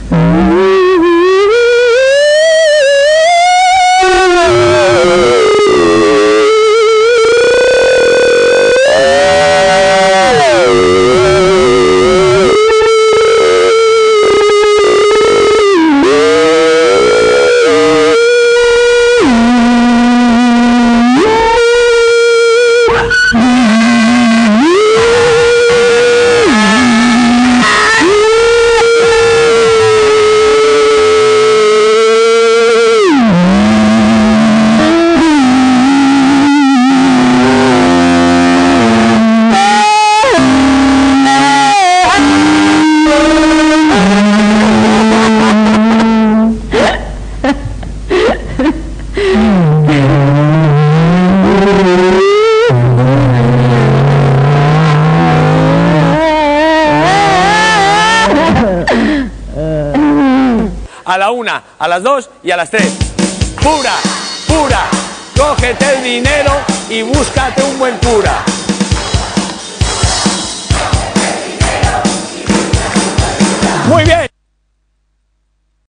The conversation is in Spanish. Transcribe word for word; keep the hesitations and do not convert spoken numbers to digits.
A la una, a las dos y a las tres. Pura, pura, cógete el dinero y búscate un buen cura. Muy bien.